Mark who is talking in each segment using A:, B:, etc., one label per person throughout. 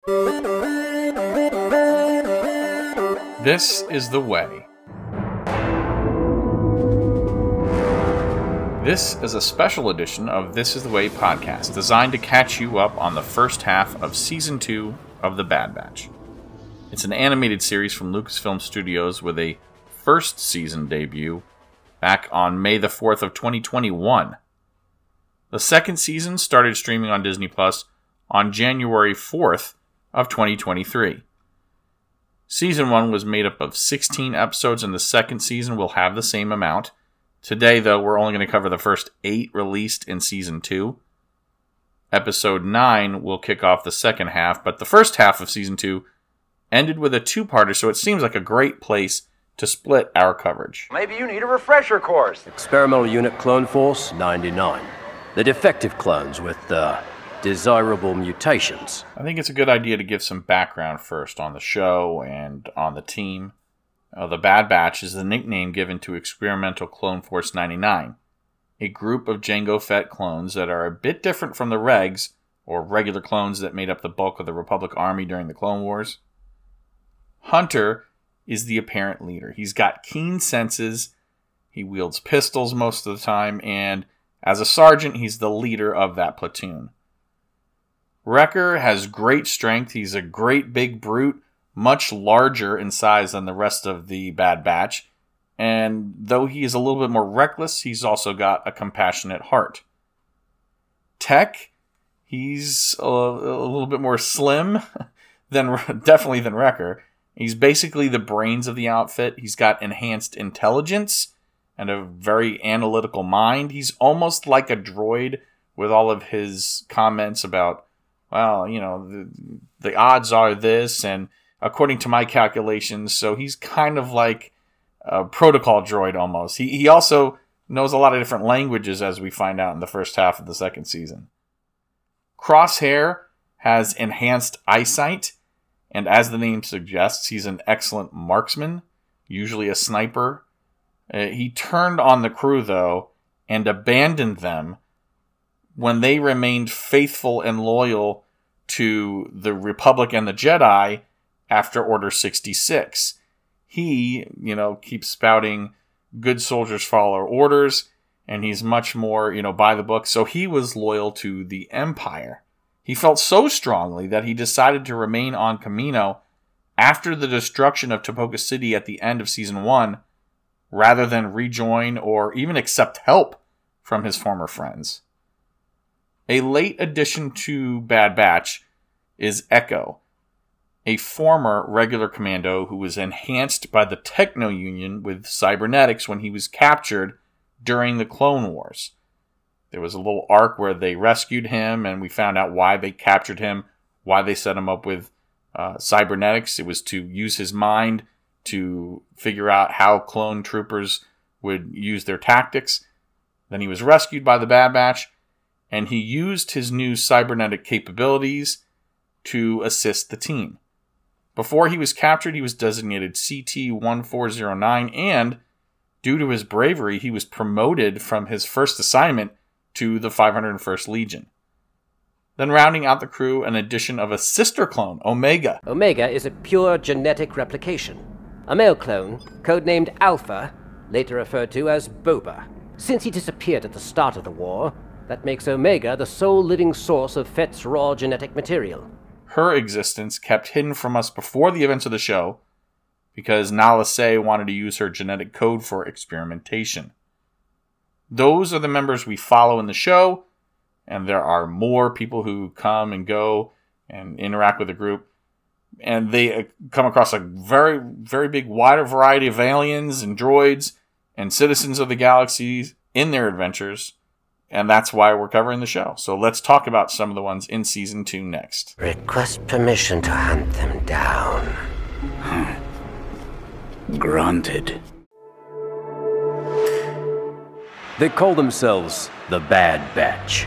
A: This is The Way. This is a special edition of This is the Way podcast, designed to catch you up on the first half of Season 2 of The Bad Batch. It's an animated series from Lucasfilm Studios with a first season debut back on May the 4th of 2021. The second season started streaming on Disney Plus on January 4th of 2023. Season 1 was made up of 16 episodes, and the second season will have the same amount. Today, though, we're only going to cover the first 8 released in Season 2. Episode 9 will kick off the second half, but the first half of Season 2 ended with a two-parter, so it seems like a great place to split our coverage.
B: Maybe you need a refresher course.
C: Experimental Unit Clone Force 99. The defective clones with desirable mutations.
A: I think it's a good idea to give some background first on the show and on the team. The Bad Batch is the nickname given to Experimental Clone Force 99, a group of Jango Fett clones that are a bit different from the Regs, or regular clones that made up the bulk of the Republic Army during the Clone Wars. Hunter is the apparent leader. He's got keen senses, he wields pistols most of the time, and as a sergeant, he's the leader of that platoon. Wrecker has great strength. He's a great big brute, much larger in size than the rest of the Bad Batch, and though he is a little bit more reckless, he's also got a compassionate heart. Tech, he's a little bit more slim, definitely than Wrecker. He's basically the brains of the outfit. He's got enhanced intelligence and a very analytical mind. He's almost like a droid with all of his comments about, well, you know, the odds are this, and according to my calculations, so he's kind of like a protocol droid almost. He also knows a lot of different languages, as we find out in the first half of the second season. Crosshair has enhanced eyesight, and as the name suggests, he's an excellent marksman, usually a sniper. He turned on the crew, though, and abandoned them when they remained faithful and loyal to the Republic and the Jedi after Order 66. He, keeps spouting good soldiers follow orders, and he's much more, by the book. So he was loyal to the Empire. He felt so strongly that he decided to remain on Kamino after the destruction of Tipoca City at the end of Season 1, rather than rejoin or even accept help from his former friends. A late addition to Bad Batch is Echo, a former regular commando who was enhanced by the Techno Union with cybernetics when he was captured during the Clone Wars. There was a little arc where they rescued him, and we found out why they captured him, why they set him up with cybernetics. It was to use his mind to figure out how clone troopers would use their tactics. Then he was rescued by the Bad Batch, and he used his new cybernetic capabilities to assist the team. Before he was captured, he was designated CT-1409, and due to his bravery, he was promoted from his first assignment to the 501st Legion. Then rounding out the crew, an addition of a sister clone, Omega.
C: Omega is a pure genetic replication. A male clone, codenamed Alpha, later referred to as Boba. Since he disappeared at the start of the war, that makes Omega the sole living source of Fett's raw genetic material.
A: Her existence kept hidden from us before the events of the show because Nala Se wanted to use her genetic code for experimentation. Those are the members we follow in the show, and there are more people who come and go and interact with the group. And they come across a very, very big, wider variety of aliens and droids and citizens of the galaxy in their adventures. And that's why we're covering the show. So let's talk about some of the ones in Season 2 next.
D: Request permission to hunt them down.
E: Granted.
C: They call themselves the Bad Batch.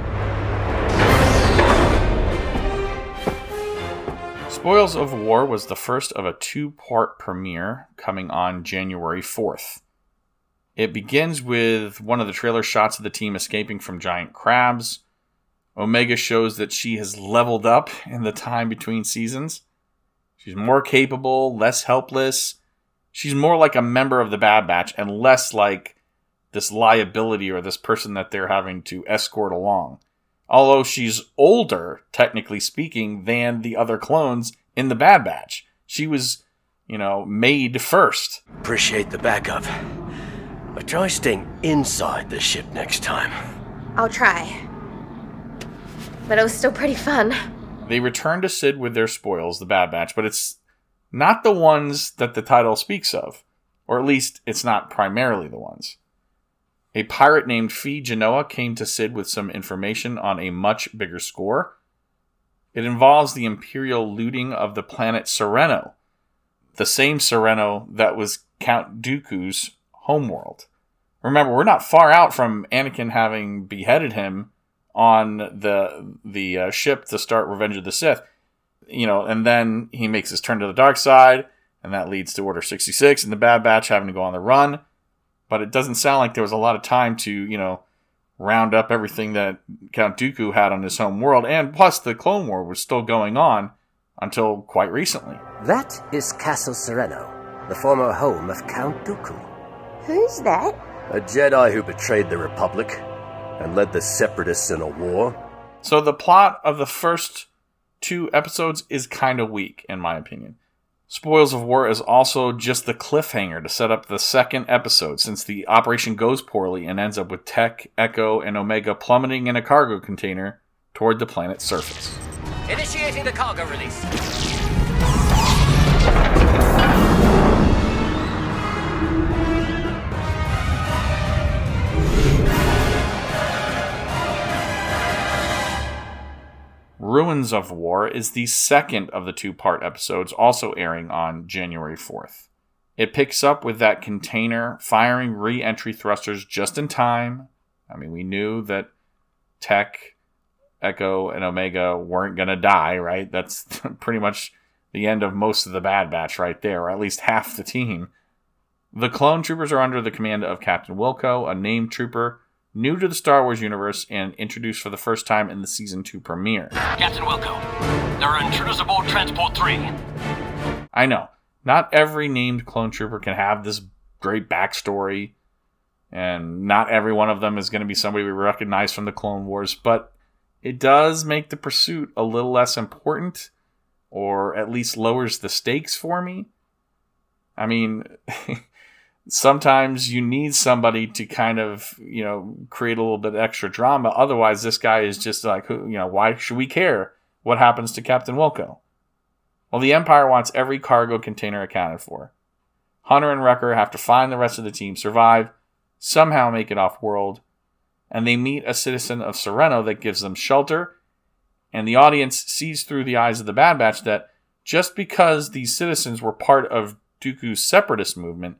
A: Spoils of War was the first of a two-part premiere coming on January 4th. It begins with one of the trailer shots of the team escaping from giant crabs. Omega shows that she has leveled up in the time between seasons. She's more capable, less helpless. She's more like a member of the Bad Batch and less like this liability or this person that they're having to escort along. Although she's older, technically speaking, than the other clones in the Bad Batch. She was, made first.
D: Appreciate the backup. But try staying inside the ship next time.
E: I'll try. But it was still pretty fun.
A: They return to Sid with their spoils, the Bad Batch, but it's not the ones that the title speaks of. Or at least, it's not primarily the ones. A pirate named Phee Genoa came to Sid with some information on a much bigger score. It involves the Imperial looting of the planet Sereno, the same Sereno that was Count Dooku's homeworld. Remember, we're not far out from Anakin having beheaded him on the ship to start Revenge of the Sith. And then he makes his turn to the dark side, and that leads to Order 66 and the Bad Batch having to go on the run. But it doesn't sound like there was a lot of time to, round up everything that Count Dooku had on his home world. And plus, the Clone War was still going on until quite recently.
C: That is Castle Sereno, the former home of Count Dooku.
E: Who's that?
D: A Jedi who betrayed the Republic and led the Separatists in a war.
A: So the plot of the first 2 episodes is kind of weak, in my opinion. Spoils of War is also just the cliffhanger to set up the second episode, since the operation goes poorly and ends up with Tech, Echo, and Omega plummeting in a cargo container toward the planet's surface.
C: Initiating the cargo release.
A: Ruins of War is the second of the 2-part episodes, also airing on January 4th. It picks up with that container firing re-entry thrusters just in time. I mean, we knew that Tech, Echo, and Omega weren't going to die, right? That's pretty much the end of most of the Bad Batch right there, or at least half the team. The clone troopers are under the command of Captain Wilco, a named trooper new to the Star Wars universe and introduced for the first time in the Season 2 premiere.
F: Captain Wilco, there are intruders aboard Transport 3.
A: I know, not every named clone trooper can have this great backstory, and not every one of them is going to be somebody we recognize from the Clone Wars, but it does make the pursuit a little less important, or at least lowers the stakes for me. I mean... Sometimes you need somebody to kind of, create a little bit extra drama. Otherwise, this guy is just like, why should we care what happens to Captain Wilco? Well, the Empire wants every cargo container accounted for. Hunter and Wrecker have to find the rest of the team, survive, somehow make it off-world, and they meet a citizen of Sereno that gives them shelter, and the audience sees through the eyes of the Bad Batch that just because these citizens were part of Dooku's separatist movement,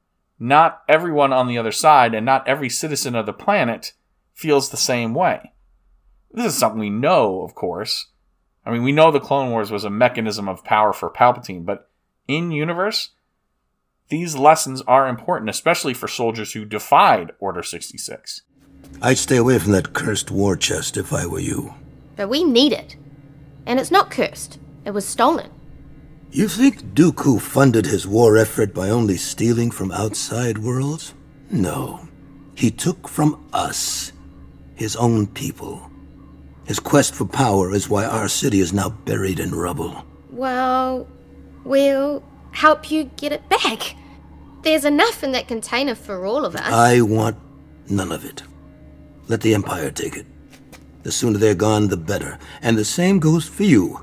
A: not everyone on the other side and not every citizen of the planet feels the same way. This is something we know, of course. I mean, we know the Clone Wars was a mechanism of power for Palpatine, but in-universe, these lessons are important, especially for soldiers who defied Order 66.
G: I'd stay away from that cursed war chest if I were you.
E: But we need it. And it's not cursed. It was stolen.
G: You think Dooku funded his war effort by only stealing from outside worlds? No. He took from us, his own people. His quest for power is why our city is now buried in rubble.
E: Well, we'll help you get it back. There's enough in that container for all of us.
G: I want none of it. Let the Empire take it. The sooner they're gone, the better. And the same goes for you.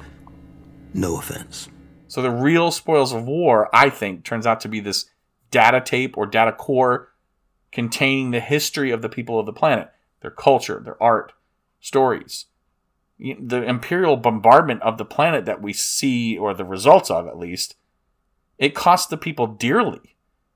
G: No offense.
A: So the real Spoils of War, I think, turns out to be this data tape or data core containing the history of the people of the planet, their culture, their art, stories. The Imperial bombardment of the planet that we see, or the results of at least, it cost the people dearly.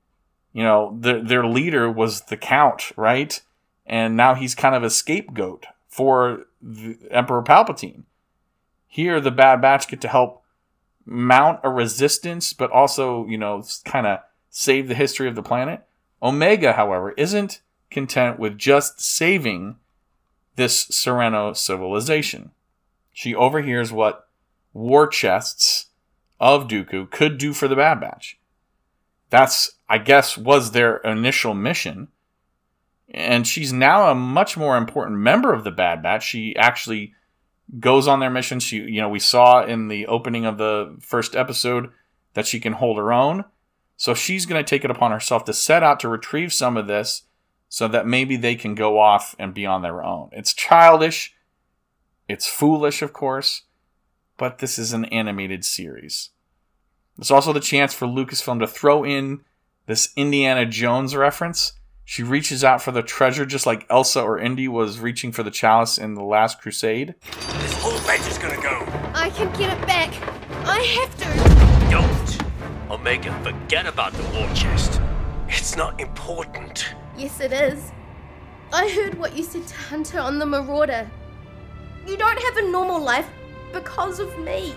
A: Their leader was the Count, right? And now he's kind of a scapegoat for the Emperor Palpatine. Here, the Bad Batch get to help mount a resistance, but also, kind of save the history of the planet. Omega, however, isn't content with just saving this Sereno civilization. She overhears what war chests of Dooku could do for the Bad Batch. That's, I guess, was their initial mission. And she's now a much more important member of the Bad Batch. She actually goes on their mission. We saw in the opening of the first episode that she can hold her own. So she's going to take it upon herself to set out to retrieve some of this so that maybe they can go off and be on their own. It's childish. It's foolish, of course. But this is an animated series. There's also the chance for Lucasfilm to throw in this Indiana Jones reference. She reaches out for the treasure just like Elsa or Indy was reaching for the chalice in The Last Crusade.
D: This whole bench is gonna go.
E: I can get it back. I have to.
D: Don't. Omega, forget about the war chest. It's not important.
E: Yes, it is. I heard what you said to Hunter on the Marauder. You don't have a normal life because of me.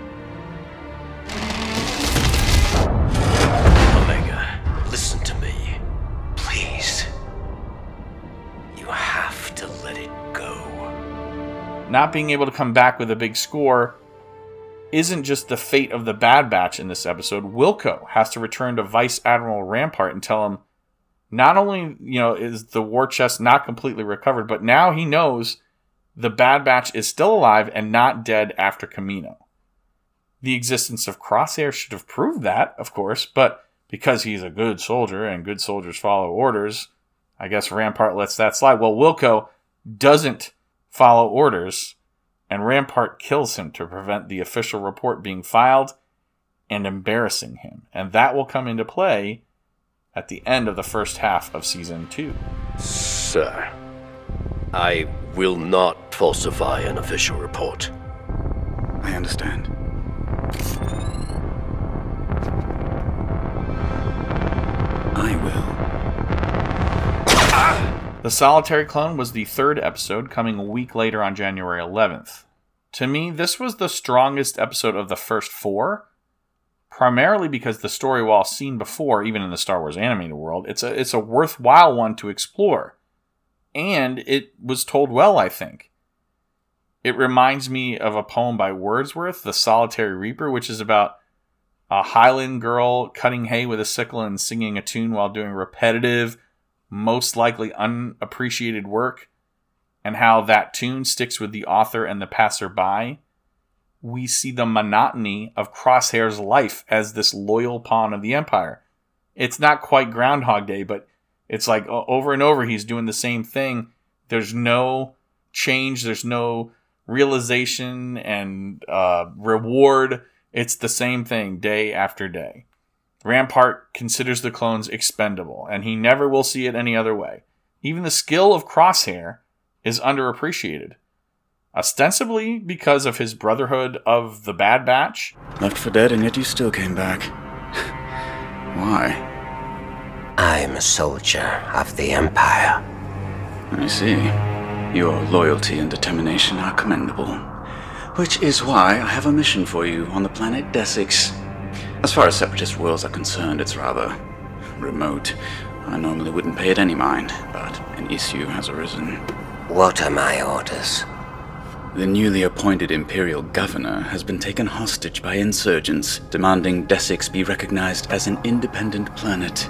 D: Omega, listen to me. Please. You have to let it go.
A: Not being able to come back with a big score isn't just the fate of the Bad Batch in this episode. Wilco has to return to Vice Admiral Rampart and tell him not only, is the war chest not completely recovered, but now he knows the Bad Batch is still alive and not dead after Kamino. The existence of Crosshair should have proved that, of course, but because he's a good soldier and good soldiers follow orders, I guess Rampart lets that slide. Well, Wilco doesn't follow orders, and Rampart kills him to prevent the official report being filed and embarrassing him. And that will come into play at the end of the first half of Season 2.
D: Sir, I will not falsify an official report.
H: I understand. I will.
A: The Solitary Clone was the third episode, coming a week later on January 11th. To me, this was the strongest episode of the first four, primarily because the story, while seen before, even in the Star Wars animated world, it's a worthwhile one to explore. And it was told well, I think. It reminds me of a poem by Wordsworth, The Solitary Reaper, which is about a Highland girl cutting hay with a sickle and singing a tune while doing repetitive, most likely unappreciated work, and how that tune sticks with the author and the passerby. We see the monotony of Crosshair's life as this loyal pawn of the Empire. It's not quite Groundhog Day, but it's like over and over he's doing the same thing. There's no change, there's no realization and reward. It's the same thing day after day. Rampart considers the clones expendable, and he never will see it any other way. Even the skill of Crosshair is underappreciated, ostensibly because of his brotherhood of the Bad Batch.
H: Left for dead, and yet you still came back. Why?
C: I'm a soldier of the Empire.
H: I see. Your loyalty and determination are commendable. Which is why I have a mission for you on the planet Desix. As far as Separatist worlds are concerned, it's rather remote. I normally wouldn't pay it any mind, but an issue has arisen.
C: What are my orders?
H: The newly appointed Imperial Governor has been taken hostage by insurgents, demanding Desix be recognized as an independent planet.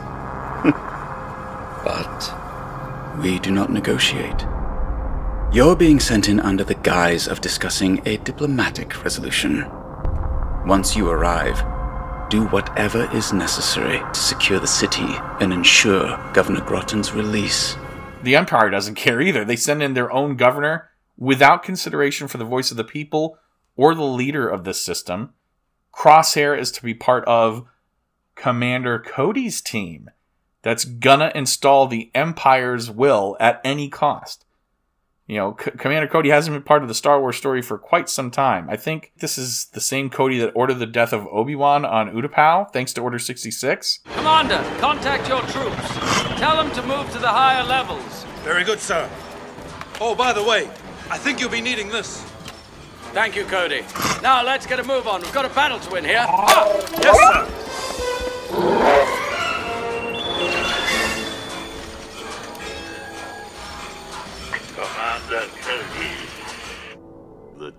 H: But we do not negotiate. You're being sent in under the guise of discussing a diplomatic resolution. Once you arrive, do whatever is necessary to secure the city and ensure Governor Grotton's release.
A: The Empire doesn't care either. They send in their own governor without consideration for the voice of the people or the leader of this system. Crosshair is to be part of Commander Cody's team that's gonna install the Empire's will at any cost. Commander Cody hasn't been part of the Star Wars story for quite some time. I think this is the same Cody that ordered the death of Obi-Wan on Utapau, thanks to Order 66.
F: Commander, contact your troops. Tell them to move to the higher levels.
I: Very good, sir. Oh, by the way, I think you'll be needing this.
F: Thank you, Cody. Now let's get a move on. We've got a battle to win here.
I: Yes, sir.
J: Commander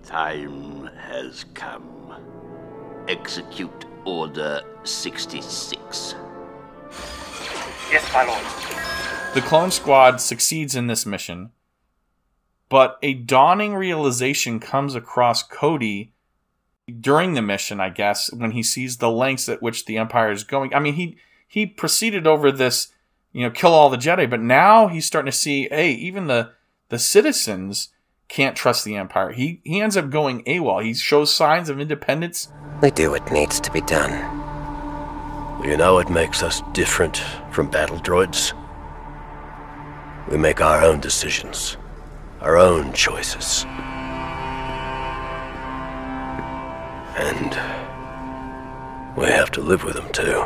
J: Time has come. Execute Order 66.
B: Yes, my lord.
A: The clone squad succeeds in this mission, but a dawning realization comes across Cody during the mission, I guess, when he sees the lengths at which the Empire is going. I mean, he proceeded over this, kill all the Jedi, but now he's starting to see, hey, even the citizens can't trust the Empire. He ends up going AWOL. He shows signs of independence.
D: They do what needs to be done.
J: You know what makes us different from battle droids? We make our own decisions, our own choices. And we have to live with them too.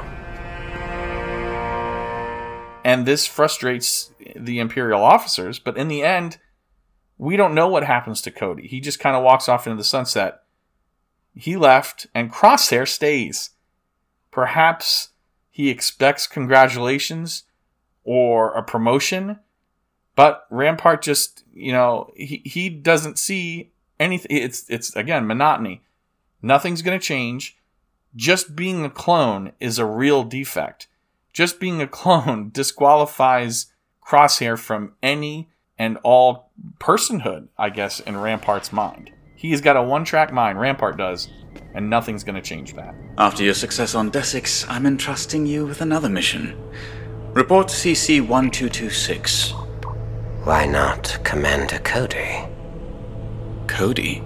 A: And this frustrates the Imperial officers, but in the end, we don't know what happens to Cody. He just kind of walks off into the sunset. He left, and Crosshair stays. Perhaps he expects congratulations or a promotion, but Rampart just, he doesn't see anything. It's again, monotony. Nothing's going to change. Just being a clone is a real defect. Just being a clone disqualifies Crosshair from any and all personhood, I guess, in Rampart's mind. He's got a one-track mind, Rampart does, and nothing's going to change that.
H: After your success on Desix, I'm entrusting you with another mission. Report to CC-1226.
D: Why not Commander Cody?
H: Cody?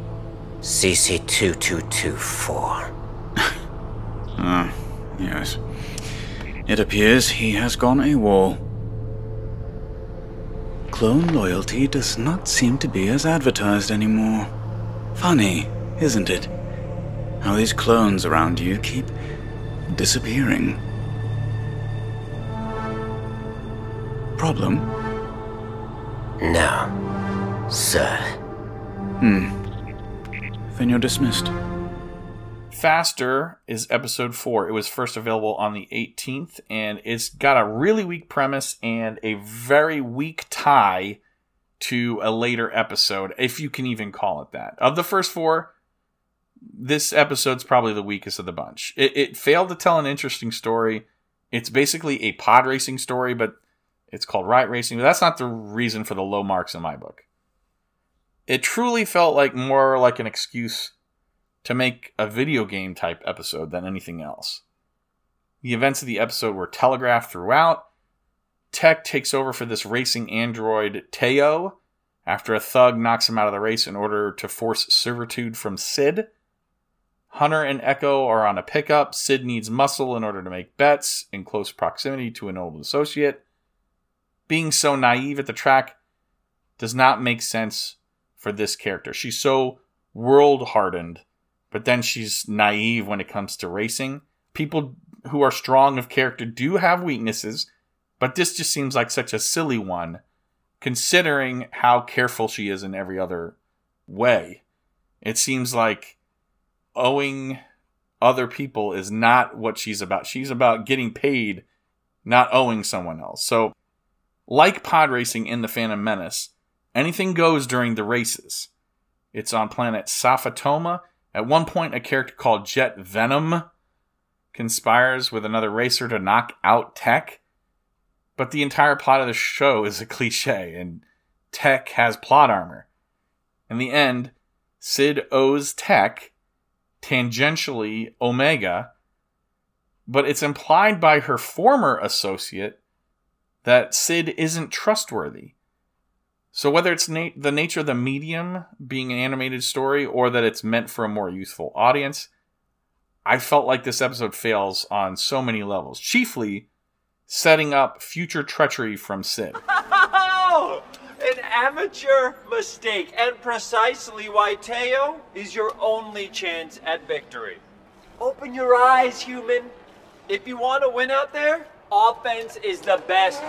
D: CC-2224.
H: Yes. It appears he has gone AWOL. Clone loyalty does not seem to be as advertised anymore. Funny, isn't it? How these clones around you keep disappearing. Problem?
D: No, sir.
H: Then you're dismissed.
A: Faster is episode 4. It was first available on the 18th, and it's got a really weak premise and a very weak tie to a later episode, if you can even call it that. Of the first 4, this episode's probably the weakest of the bunch. It failed to tell an interesting story. It's basically a pod racing story, but it's called Riot Racing. But that's not the reason for the low marks in my book. It truly felt like more like an excuse to make a video game type episode than anything else. The events of the episode were telegraphed throughout. Tech takes over for this racing android Teo after a thug knocks him out of the race in order to force servitude from Sid. Hunter and Echo are on a pickup. Sid needs muscle in order to make bets in close proximity to an old associate. Being so naive at the track does not make sense for this character. She's so world-hardened, but then she's naive when it comes to racing. People who are strong of character do have weaknesses, but this just seems like such a silly one, considering how careful she is in every other way. It seems like owing other people is not what she's about. She's about getting paid, not owing someone else. So, like pod racing in The Phantom Menace, anything goes during the races. It's on planet Safatoma. At one point, a character called Jet Venom conspires with another racer to knock out Tech. But the entire plot of the show is a cliche, and Tech has plot armor. In the end, Sid owes Tech, tangentially Omega, but it's implied by her former associate that Sid isn't trustworthy. So whether it's the nature of the medium being an animated story or that it's meant for a more youthful audience, I felt like this episode fails on so many levels. Chiefly, setting up future treachery from Sid.
F: Oh, an amateur mistake, and precisely why Teo is your only chance at victory. Open your eyes, human. If you want to win out there, offense is the best.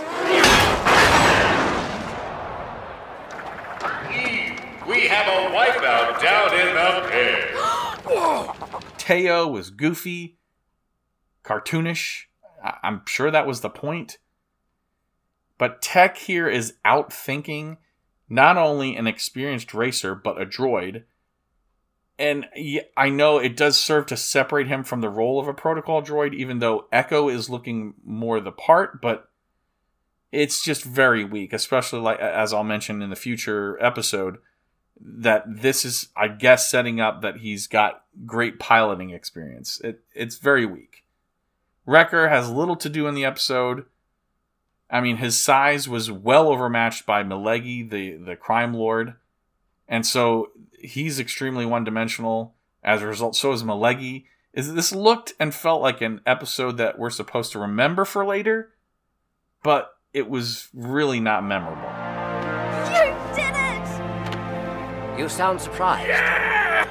K: We have a wipeout down in the pit.
A: Teo was goofy, cartoonish. I'm sure that was the point. But Tech here is outthinking not only an experienced racer, but a droid. And I know it does serve to separate him from the role of a protocol droid, even though Echo is looking more the part, but it's just very weak, especially like as I'll mention in the future episode, that this is, I guess, setting up that he's got great piloting experience. It's very weak. Wrecker has little to do in the episode. I mean, his size was well overmatched by Milegi, the crime lord. And so he's extremely one-dimensional. As a result, so is Milegi. This looked and felt like an episode that we're supposed to remember for later, but it was really not memorable.
E: You did it!
C: You sound surprised.
K: Yeah!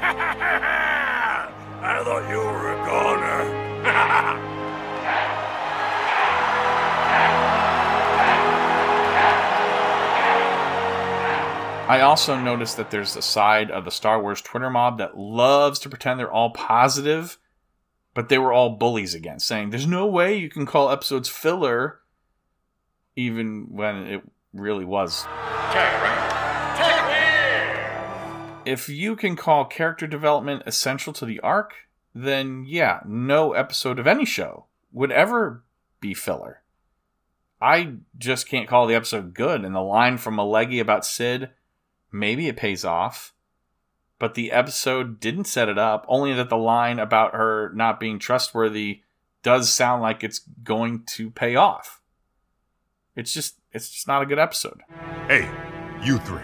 K: I thought you were a goner.
A: I also noticed that there's a side of the Star Wars Twitter mob that loves to pretend they're all positive, but they were all bullies again, saying there's no way you can call episodes filler, even when it really was. If you can call character development essential to the arc, then yeah, no episode of any show would ever be filler. I just can't call the episode good, and the line from Milegi about Sid, maybe it pays off, but the episode didn't set it up, only that the line about her not being trustworthy does sound like it's going to pay off. It's just not a good episode.
L: Hey, you three.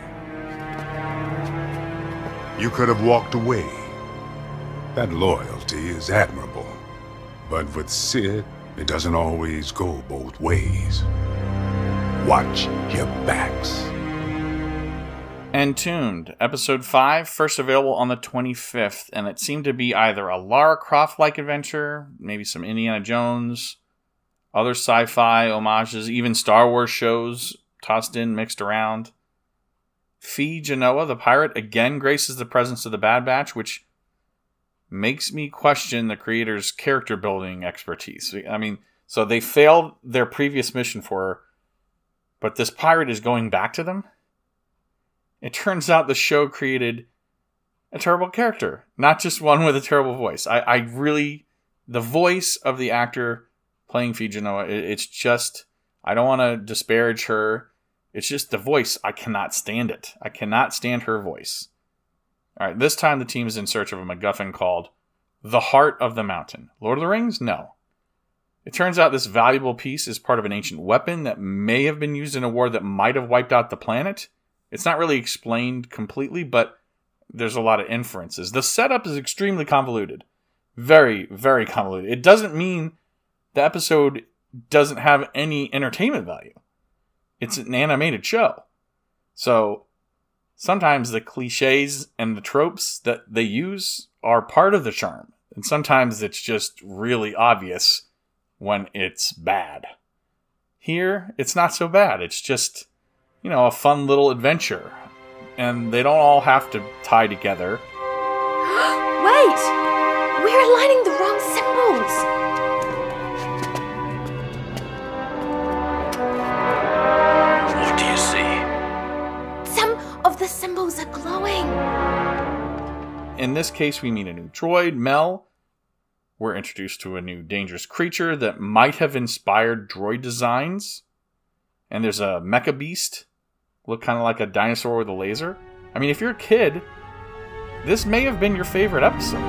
L: You could have walked away. That loyalty is admirable. But with Sid, it doesn't always go both ways. Watch your backs.
A: Entombed, Episode 5, first available on the 25th, and it seemed to be either a Lara Croft-like adventure, maybe some Indiana Jones, other sci-fi homages, even Star Wars shows tossed in, mixed around. Phee Genoa, the pirate, again graces the presence of the Bad Batch, which makes me question the creator's character building expertise. I mean, so they failed their previous mission for her, but this pirate is going back to them? It turns out the show created a terrible character, not just one with a terrible voice. The voice of the actor playing Phee Genoa, it's just, I don't want to disparage her. It's just the voice. I cannot stand it. I cannot stand her voice. All right, this time the team is in search of a MacGuffin called The Heart of the Mountain. Lord of the Rings? No. It turns out this valuable piece is part of an ancient weapon that may have been used in a war that might have wiped out the planet. It's not really explained completely, but there's a lot of inferences. The setup is extremely convoluted. Very, very convoluted. It doesn't mean the episode doesn't have any entertainment value. It's an animated show. So sometimes the cliches and the tropes that they use are part of the charm. And sometimes it's just really obvious when it's bad. Here, it's not so bad. It's just, a fun little adventure. And they don't all have to tie together.
E: Wait! We're aligning the wrong symbols!
J: What do you see?
E: Some of the symbols are glowing.
A: In this case, we meet a new droid, Mel. We're introduced to a new dangerous creature that might have inspired droid designs. And there's a mecha beast. Look kind of like a dinosaur with a laser. I mean, if you're a kid, this may have been your favorite episode.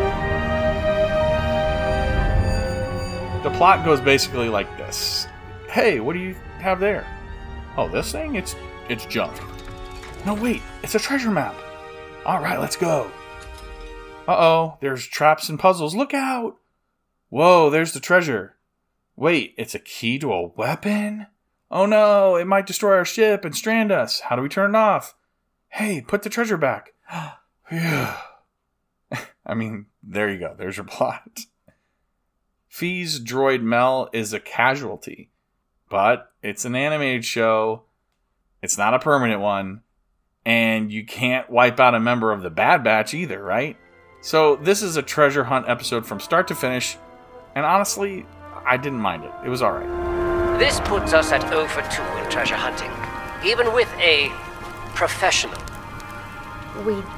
A: The plot goes basically like this. Hey, what do you have there? Oh, this thing? It's junk. No, wait, it's a treasure map. All right, let's go. Uh-oh, there's traps and puzzles. Look out! Whoa, there's the treasure. Wait, it's a key to a weapon? Oh no, it might destroy our ship and strand us. How do we turn it off? Hey, put the treasure back. Phew. I mean, there you go. There's your plot. Phee's droid Mel is a casualty, but it's an animated show. It's not a permanent one. And you can't wipe out a member of the Bad Batch either, right? So this is a treasure hunt episode from start to finish. And honestly, I didn't mind it. It was alright.
C: This puts us at 0 for 2 in treasure hunting, even with a professional.
E: We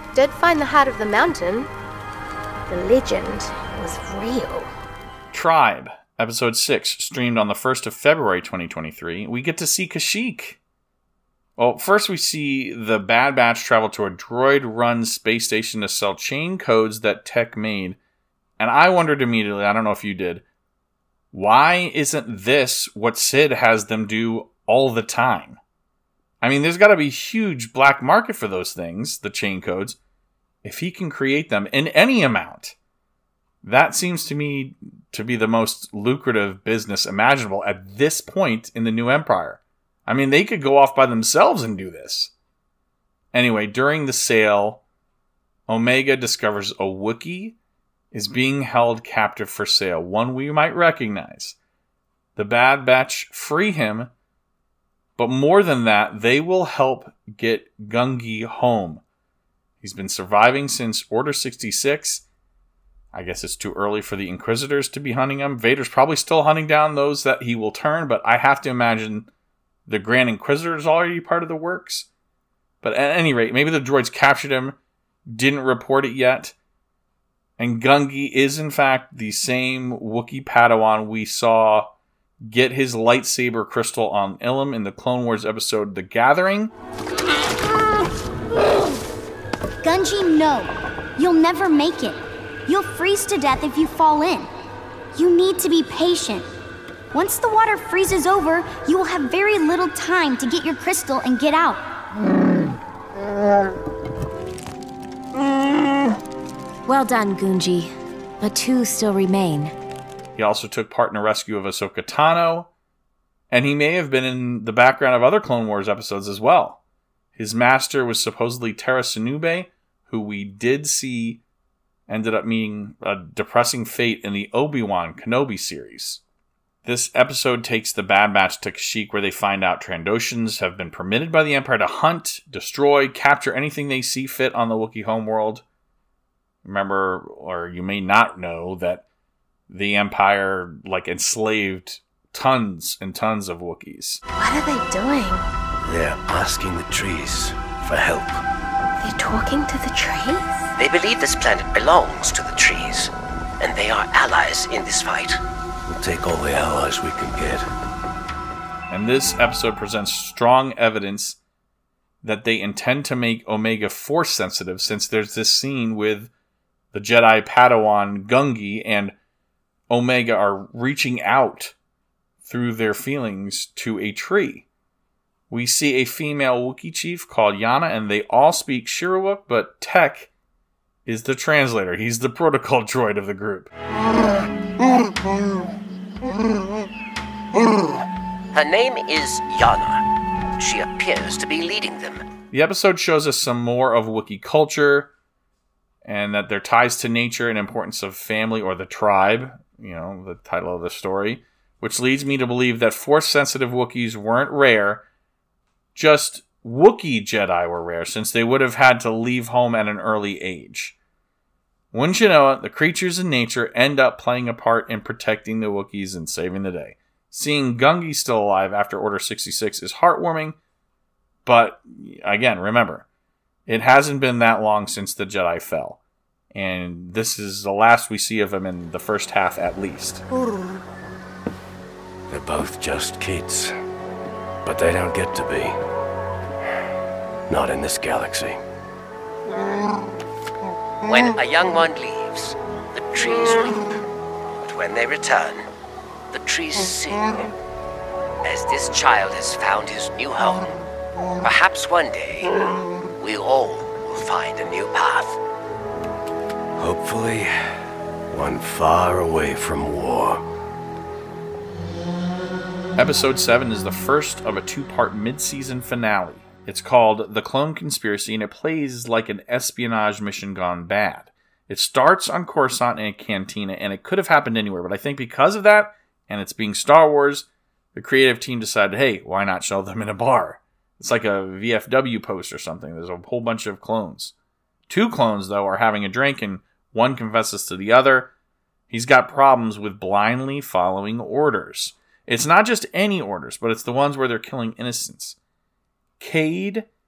E: did find the heart of the mountain. The legend was real.
A: Tribe, Episode 6, streamed on the 1st of February 2023. We get to see Kashyyyk. Well, first we see the Bad Batch travel to a droid-run space station to sell chain codes that Tech made. And I wondered immediately, I don't know if you did, why isn't this what Sid has them do all the time? I mean, there's got to be a huge black market for those things, the chain codes. If he can create them in any amount, that seems to me to be the most lucrative business imaginable at this point in the New Empire. I mean, they could go off by themselves and do this. Anyway, during the sale, Omega discovers a Wookiee is being held captive for sale, one we might recognize. The Bad Batch free him, but more than that, they will help get Gungi home. He's been surviving since Order 66. I guess it's too early for the Inquisitors to be hunting him. Vader's probably still hunting down those that he will turn, but I have to imagine the Grand Inquisitor is already part of the works. But at any rate, maybe the droids captured him, didn't report it yet. And Gungi is, in fact, the same Wookiee Padawan we saw get his lightsaber crystal on Ilum in the Clone Wars episode The Gathering.
M: Gungi, no. You'll never make it. You'll freeze to death if you fall in. You need to be patient. Once the water freezes over, you will have very little time to get your crystal and get out.
N: Well done, Gungi. But 2 still remain.
A: He also took part in a rescue of Ahsoka Tano, and he may have been in the background of other Clone Wars episodes as well. His master was supposedly Tera Sinube, who we did see ended up meeting a depressing fate in the Obi-Wan Kenobi series. This episode takes the Bad Batch to Kashyyyk, where they find out Trandoshans have been permitted by the Empire to hunt, destroy, capture anything they see fit on the Wookiee homeworld. Remember, or you may not know, that the Empire enslaved tons and tons of Wookiees.
E: What are they doing?
J: They're asking the trees for help.
E: They're talking to the trees?
D: They believe this planet belongs to the trees, and they are allies in this fight.
J: We'll take all the allies we can get.
A: And this episode presents strong evidence that they intend to make Omega Force sensitive, since there's this scene with the Jedi Padawan Gungi and Omega are reaching out through their feelings to a tree. We see a female Wookiee chief called Yana, and they all speak Shirawook, but Tech is the translator. He's the protocol droid of the group.
D: Her name is Yana. She appears to be leading them.
A: The episode shows us some more of Wookiee culture, and that their ties to nature and importance of family or the tribe, the title of the story, which leads me to believe that Force-sensitive Wookiees weren't rare, just Wookiee Jedi were rare, since they would have had to leave home at an early age. Wouldn't you know it, the creatures in nature end up playing a part in protecting the Wookiees and saving the day. Seeing Gungi still alive after Order 66 is heartwarming, but again, remember, it hasn't been that long since the Jedi fell, and this is the last we see of him in the first half at least.
J: They're both just kids, but they don't get to be. Not in this galaxy.
D: When a young one leaves, the trees weep. But when they return, the trees sing. As this child has found his new home, perhaps one day, we all will find a new path.
J: Hopefully, one far away from war.
A: Episode 7 is the first of a 2-part mid-season finale. It's called The Clone Conspiracy, and it plays like an espionage mission gone bad. It starts on Coruscant in a cantina, and it could have happened anywhere, but I think because of that, and it's being Star Wars, the creative team decided, hey, why not show them in a bar? It's like a VFW post or something. There's a whole bunch of clones. 2 clones, though, are having a drink, and one confesses to the other. He's got problems with blindly following orders. It's not just any orders, but it's the ones where they're killing innocents. Cade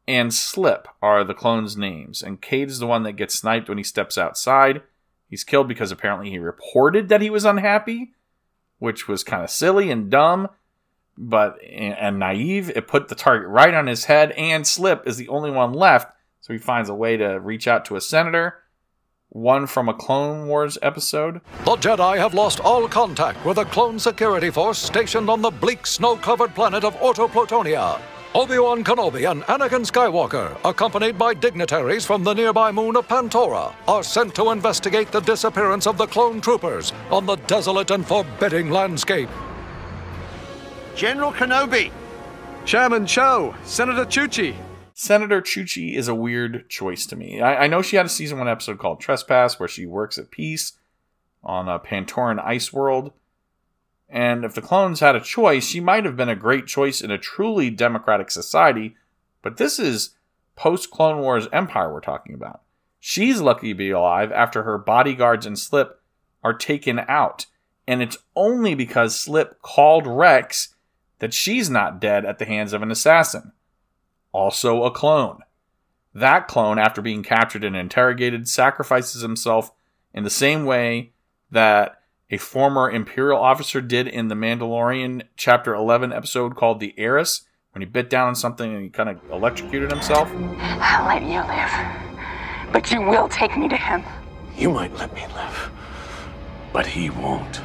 A: and Slip are the clones' names, and Cade is the one that gets sniped when he steps outside. He's killed because apparently he reported that he was unhappy, which was kind of silly and dumb, and naive. It put the target right on his head, and Slip is the only one left, so he finds a way to reach out to a senator. One from a Clone Wars episode.
O: The Jedi have lost all contact with a clone security force stationed on the bleak, snow-covered planet of Orto Plutonia. Obi-Wan Kenobi and Anakin Skywalker, accompanied by dignitaries from the nearby moon of Pantora, are sent to investigate the disappearance of the clone troopers on the desolate and forbidding landscape.
P: General Kenobi!
Q: Chairman Cho! Senator Chuchi!
A: Senator Chuchi is a weird choice to me. I know she had a season 1 episode called Trespass, where she works at peace on a Pantoran ice world. And if the clones had a choice, she might have been a great choice in a truly democratic society, but this is post-Clone Wars Empire we're talking about. She's lucky to be alive after her bodyguards and Slip are taken out, and it's only because Slip called Rex that she's not dead at the hands of an assassin. Also a clone. That clone, after being captured and interrogated, sacrifices himself in the same way that a former Imperial officer did in The Mandalorian Chapter 11 episode called The Heiress, when he bit down on something and he kind of electrocuted himself.
R: I'll let you live, but you will take me to him.
H: You might let me live, but he won't.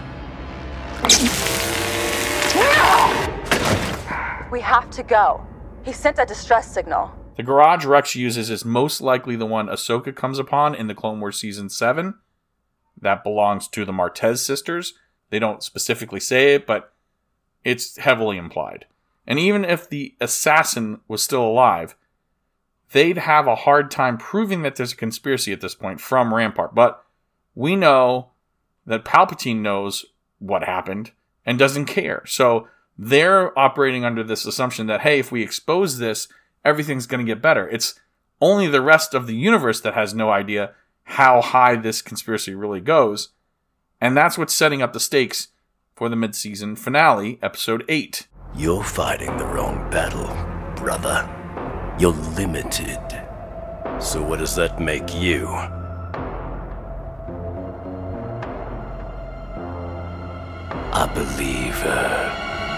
R: No! We have to go. He sent a distress signal.
A: The garage Rex uses is most likely the one Ahsoka comes upon in the Clone Wars Season 7. That belongs to the Martez sisters. They don't specifically say it, but it's heavily implied. And even if the assassin was still alive, they'd have a hard time proving that there's a conspiracy at this point from Rampart. But we know that Palpatine knows what happened and doesn't care. So they're operating under this assumption that, hey, if we expose this, everything's going to get better. It's only the rest of the universe that has no idea how high this conspiracy really goes. And that's what's setting up the stakes for the mid-season finale, Episode 8.
J: You're fighting the wrong battle, brother. You're limited. So what does that make you? A believer.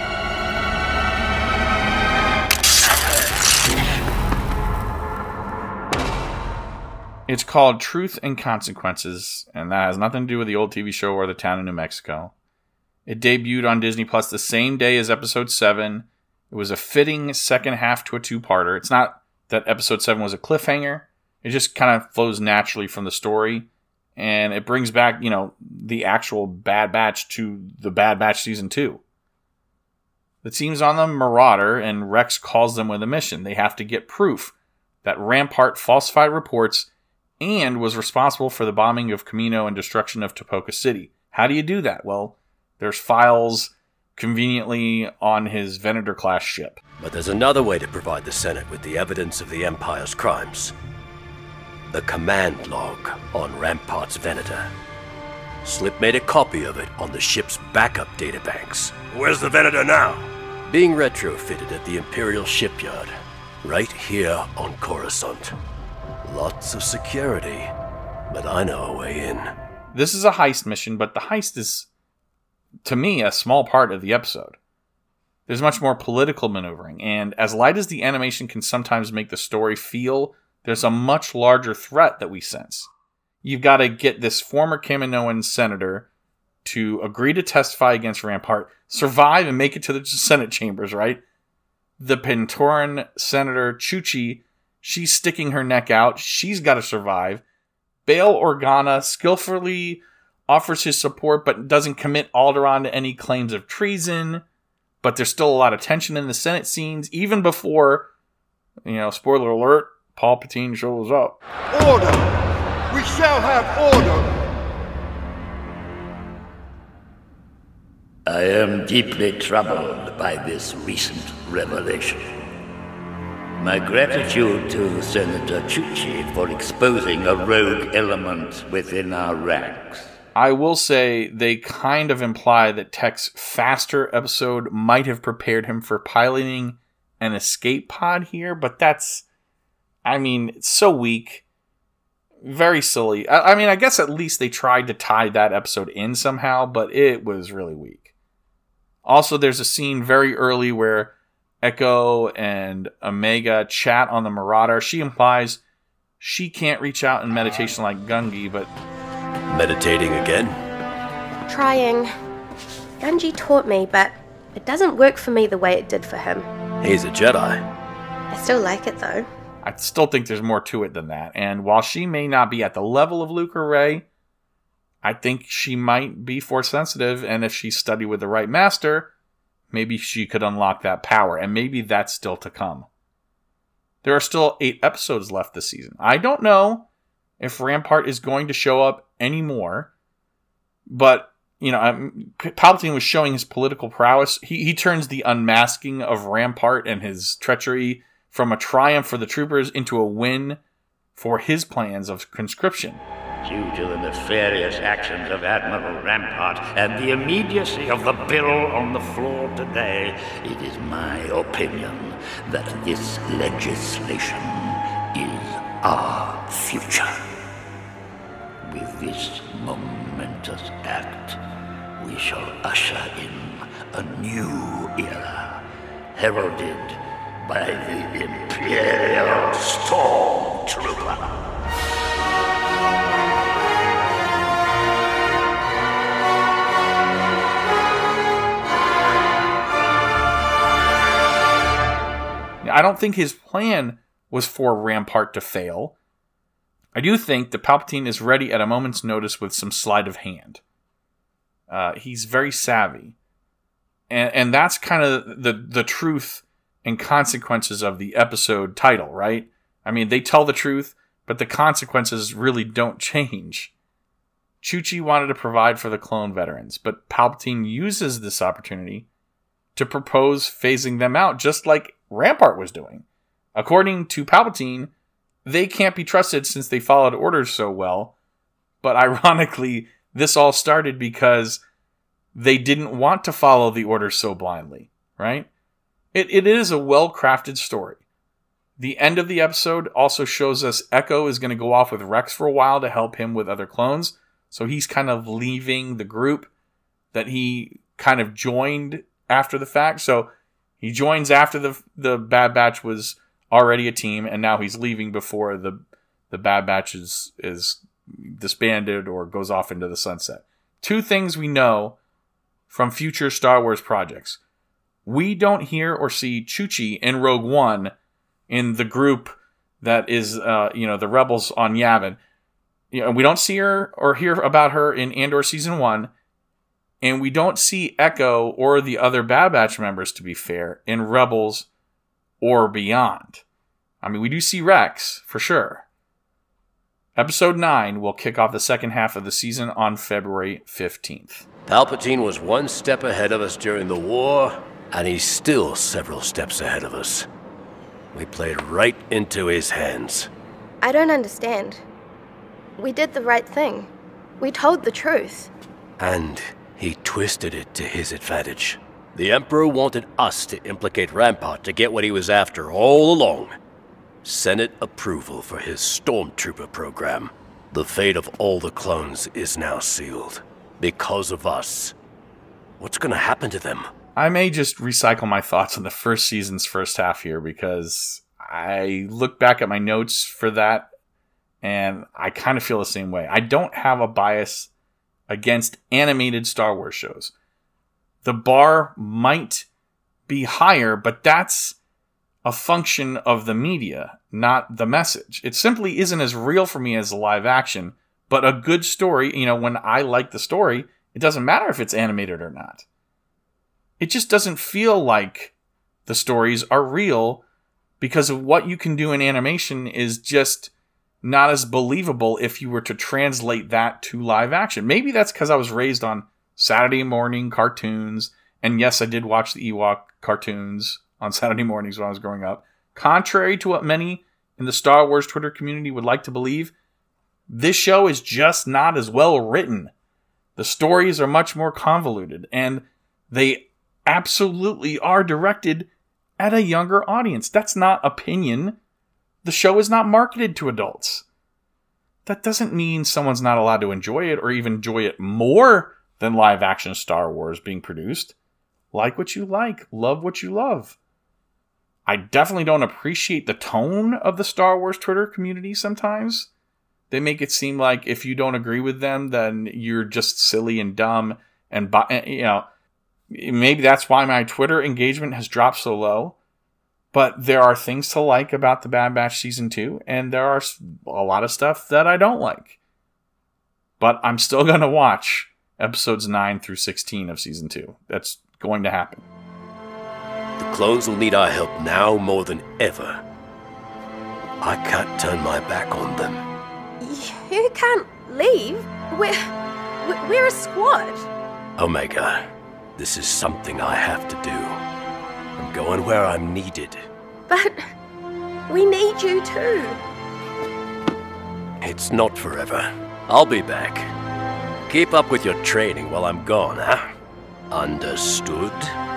A: It's called Truth and Consequences, and that has nothing to do with the old TV show or the town in New Mexico. It debuted on Disney Plus the same day as Episode 7. It was a fitting second half to a two-parter. It's not that Episode 7 was a cliffhanger. It just kind of flows naturally from the story, and it brings back, the actual Bad Batch to the Bad Batch Season 2. The team's on the Marauder, and Rex calls them with a mission. They have to get proof that Rampart falsified reports and was responsible for the bombing of Kamino and destruction of Topoka City. How do you do that? Well, there's files conveniently on his Venator-class ship.
J: But there's another way to provide the Senate with the evidence of the Empire's crimes. The command log on Rampart's Venator. Slip made a copy of it on the ship's backup databanks. Where's the Venator now? Being retrofitted at the Imperial shipyard, right here on Coruscant. Lots of security, but I know a way in.
A: This is a heist mission, but the heist is, to me, a small part of the episode. There's much more political maneuvering, and as light as the animation can sometimes make the story feel, there's a much larger threat that we sense. You've got to get this former Kaminoan senator to agree to testify against Rampart, survive and make it to the Senate chambers, right? The Pantoran Senator Chuchi, she's sticking her neck out. She's got to survive. Bail Organa skillfully offers his support, but doesn't commit Alderaan to any claims of treason. But there's still a lot of tension in the Senate scenes, even before, spoiler alert, Palpatine shows up.
P: Order! We shall have order!
K: I am deeply troubled by this recent revelation. My gratitude to Senator Chuchi for exposing a rogue element within our ranks.
A: I will say they kind of imply that Tech's faster episode might have prepared him for piloting an escape pod here, but that's I mean, it's so weak. Very silly. I mean, I guess at least they tried to tie that episode in somehow, but it was really weak. Also, there's a scene very early where Echo and Omega chat on the Marauder. She implies she can't reach out in meditation like Gungi, but...
J: Meditating again?
E: Trying. Gungi taught me, but it doesn't work for me the way it did for him.
J: He's a Jedi.
E: I still like it, though.
A: I still think there's more to it than that. And while she may not be at the level of Luke or Rey, I think she might be Force sensitive, and if she studied with the right master, maybe she could unlock that power, and maybe that's still to come. There are still 8 episodes left this season. I don't know if Rampart is going to show up anymore, but, you know, Palpatine was showing his political prowess. He turns the unmasking of Rampart and his treachery from a triumph for the troopers into a win for his plans of conscription.
K: Due to the nefarious actions of Admiral Rampart and the immediacy of the bill on the floor today, it is my opinion that this legislation is our future. With this momentous act, we shall usher in a new era, heralded by the Imperial Stormtrooper.
A: I don't think his plan was for Rampart to fail. I do think that Palpatine is ready at a moment's notice with some sleight of hand. He's very savvy. And that's kind of the truth and consequences of the episode title, right? I mean, they tell the truth, but the consequences really don't change. Chuchi wanted to provide for the clone veterans, but Palpatine uses this opportunity to propose phasing them out, just like Rampart was doing. According to Palpatine, they can't be trusted since they followed orders so well, but ironically, this all started because they didn't want to follow the orders so blindly, right? It is a well-crafted story. The end of the episode also shows us Echo is going to go off with Rex for a while to help him with other clones, so he's kind of leaving the group that he kind of joined after the fact. So he joins after the Bad Batch was already a team, and now he's leaving before the Bad Batch is disbanded or goes off into the sunset. 2 things we know from future Star Wars projects. We don't hear or see Chuchi in Rogue One in the group that is, the rebels on Yavin. We don't see her or hear about her in Andor Season 1. And we don't see Echo or the other Bad Batch members, to be fair, in Rebels or beyond. I mean, we do see Rex, for sure. Episode 9 will kick off the second half of the season on February 15th.
J: Palpatine was one step ahead of us during the war, and he's still several steps ahead of us. We played right into his hands.
E: I don't understand. We did the right thing. We told the truth.
J: And he twisted it to his advantage. The Emperor wanted us to implicate Rampart to get what he was after all along. Senate approval for his Stormtrooper program. The fate of all the clones is now sealed. Because of us. What's gonna happen to them?
A: I may just recycle my thoughts on the first season's first half here, because I look back at my notes for that and I kind of feel the same way. I don't have a bias against animated Star Wars shows. The bar might be higher, but that's a function of the media, not the message. It simply isn't as real for me as live action, but a good story, when I like the story, it doesn't matter if it's animated or not. It just doesn't feel like the stories are real, because of what you can do in animation is just not as believable if you were to translate that to live action. Maybe that's because I was raised on Saturday morning cartoons, and yes, I did watch the Ewok cartoons on Saturday mornings when I was growing up. Contrary to what many in the Star Wars Twitter community would like to believe, this show is just not as well written. The stories are much more convoluted, and they absolutely are directed at a younger audience. That's not opinion. The show is not marketed to adults. That doesn't mean someone's not allowed to enjoy it or even enjoy it more than live-action Star Wars being produced. Like what you like. Love what you love. I definitely don't appreciate the tone of the Star Wars Twitter community sometimes. They make it seem like if you don't agree with them, then you're just silly and dumb. And, you know, maybe that's why my Twitter engagement has dropped so low. But there are things to like about The Bad Batch Season 2, and there are a lot of stuff that I don't like. But I'm still going to watch episodes 9 through 16 of Season 2. That's going to happen.
J: The clones will need our help now more than ever. I can't turn my back on them.
E: You can't leave. We're a squad.
J: Omega, this is something I have to do. I'm going where I'm needed.
E: But we need you too.
J: It's not forever. I'll be back. Keep up with your training while I'm gone, huh? Understood?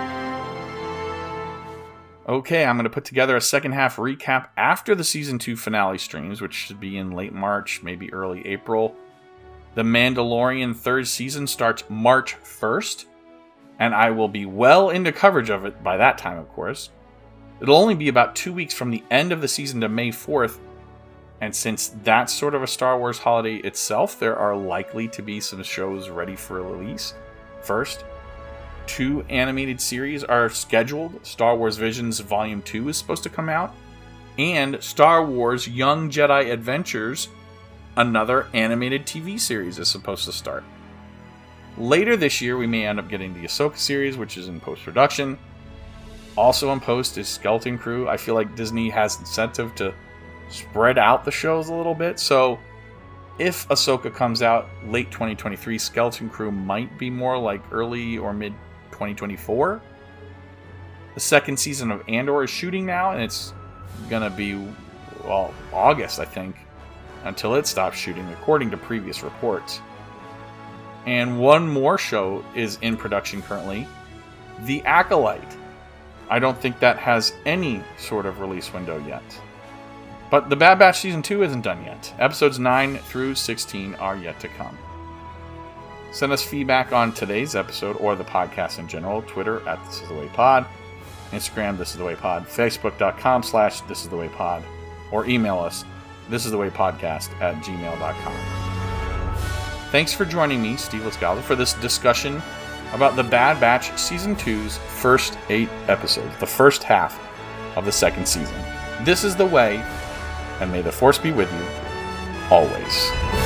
A: Okay, I'm going to put together a second half recap after the Season 2 finale streams, which should be in late March, maybe early April. The Mandalorian third season starts March 1st, and I will be well into coverage of it by that time, of course. It'll only be about 2 weeks from the end of the season to May 4th, and since that's sort of a Star Wars holiday itself, there are likely to be some shows ready for release. First, 2 animated series are scheduled. Star Wars Visions Volume 2 is supposed to come out, and Star Wars Young Jedi Adventures, another animated TV series, is supposed to start. Later this year, we may end up getting the Ahsoka series, which is in post-production. Also in post is Skeleton Crew. I feel like Disney has incentive to spread out the shows a little bit, so if Ahsoka comes out late 2023, Skeleton Crew might be more like early or mid 2024. The second season of Andor is shooting now, and it's gonna be, well, August, I think, until it stops shooting, according to previous reports. And one more show is in production currently, The Acolyte. I don't think that has any sort of release window yet. But The Bad Batch Season 2 isn't done yet. Episodes 9 through 16 are yet to come. Send us feedback on today's episode or the podcast in general. Twitter at This Is The Way Pod. Instagram, This Is The Way Pod. Facebook.com/This Is The Way Pod. Or email us, thisisthewaypodcast@gmail.com. Thanks for joining me, Steve Lascala, for this discussion about The Bad Batch Season 2's first 8 episodes, the first half of the second season. This is the way, and may the Force be with you, always.